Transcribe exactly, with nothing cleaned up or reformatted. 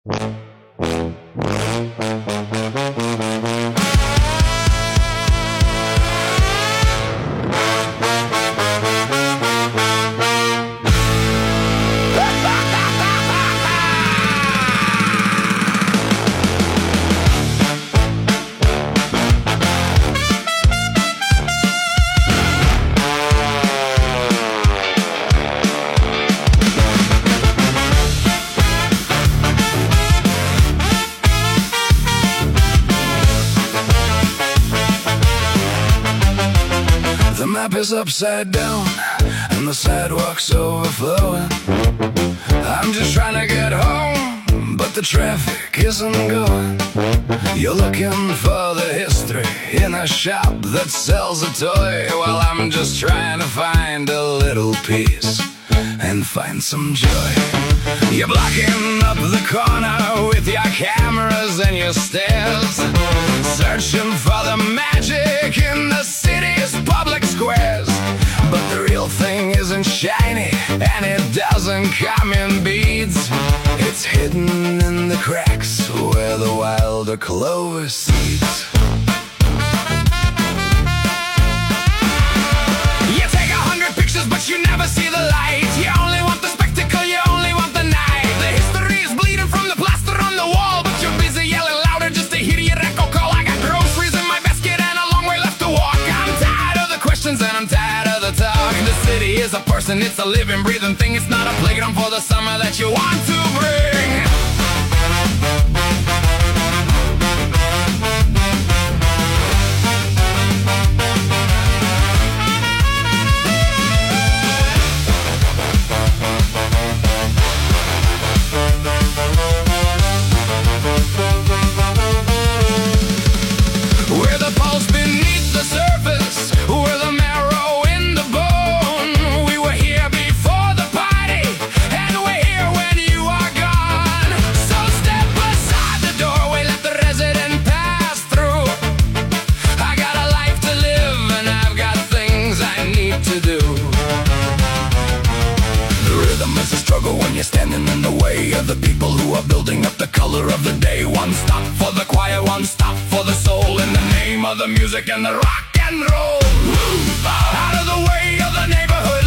The map is upside down and the sidewalk's overflowing. I'm just trying to get home, but the traffic isn't going. You're looking for the history in a shop that sells a toy, while I'm just trying to find a little peace and find some joy. You're blocking up the corner with your cameras and your stairs, searching for the magic in the city's public squares. But the real thing isn't shiny, and it doesn't come in beads. It's hidden in the cracks where the wilder clover seeds. You take a hundred pictures, but you never see the light. You only want the spectacle, you only want the night. The history is bleeding from the plaster on the wall, but you're busy yelling louder just to hear your echo call. I got groceries in my basket and a long way left to walk. I'm tired of the questions and I'm tired of the talk. The city is a person, it's a living, breathing thing. It's not a playground for the summer that you want to bring. We're the pulse beneath the surface, we're the marrow in the bone. We were here before the party, and we're here when you are gone. So step aside the doorway, let the resident pass through. I got a life to live, and I've got things I need to do. The rhythm is a struggle when you're standing in the way of the people who are building up the color of the day. One stop for the choir, one stop for the soul, in the name of the music and the rock and roll. Move out of the way of the neighborhood